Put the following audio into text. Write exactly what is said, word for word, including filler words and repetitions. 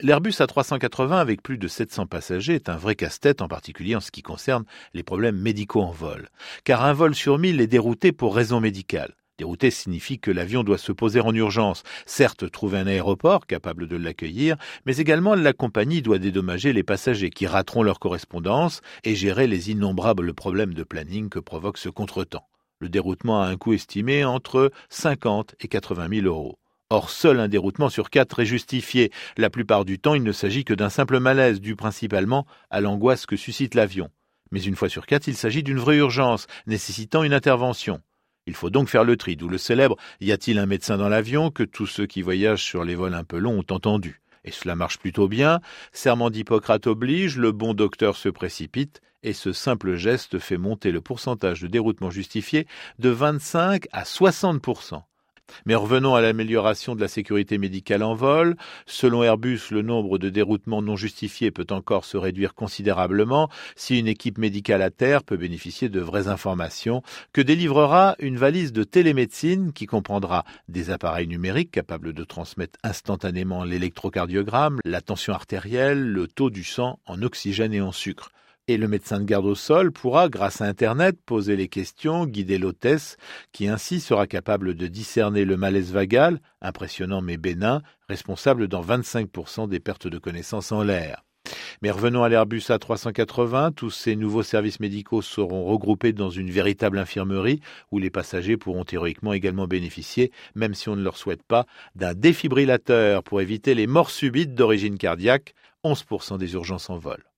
L'Airbus A trois cent quatre-vingts avec plus de sept cents passagers est un vrai casse-tête, en particulier en ce qui concerne les problèmes médicaux en vol. Car un vol sur mille est dérouté pour raison médicale. Dérouté signifie que l'avion doit se poser en urgence, certes trouver un aéroport capable de l'accueillir, mais également la compagnie doit dédommager les passagers qui rateront leur correspondance et gérer les innombrables problèmes de planning que provoque ce contretemps. Le déroutement a un coût estimé entre cinquante et quatre-vingt mille euros. Or, seul un déroutement sur quatre est justifié. La plupart du temps, il ne s'agit que d'un simple malaise dû principalement à l'angoisse que suscite l'avion. Mais une fois sur quatre, il s'agit d'une vraie urgence, nécessitant une intervention. Il faut donc faire le tri, d'où le célèbre « Y a-t-il un médecin dans l'avion ?» que tous ceux qui voyagent sur les vols un peu longs ont entendu. Et cela marche plutôt bien. Serment d'Hippocrate oblige, le bon docteur se précipite et ce simple geste fait monter le pourcentage de déroutement justifié de vingt-cinq à soixante pour cent. Mais revenons à l'amélioration de la sécurité médicale en vol. Selon Airbus, le nombre de déroutements non justifiés peut encore se réduire considérablement si une équipe médicale à terre peut bénéficier de vraies informations que délivrera une valise de télémédecine qui comprendra des appareils numériques capables de transmettre instantanément l'électrocardiogramme, la tension artérielle, le taux du sang en oxygène et en sucre. Et le médecin de garde au sol pourra, grâce à Internet, poser les questions, guider l'hôtesse, qui ainsi sera capable de discerner le malaise vagal, impressionnant mais bénin, responsable dans vingt-cinq pour cent des pertes de connaissance en l'air. Mais revenons à l'Airbus A trois cent quatre-vingts, tous ces nouveaux services médicaux seront regroupés dans une véritable infirmerie où les passagers pourront théoriquement également bénéficier, même si on ne leur souhaite pas, d'un défibrillateur pour éviter les morts subites d'origine cardiaque, onze pour cent des urgences en vol.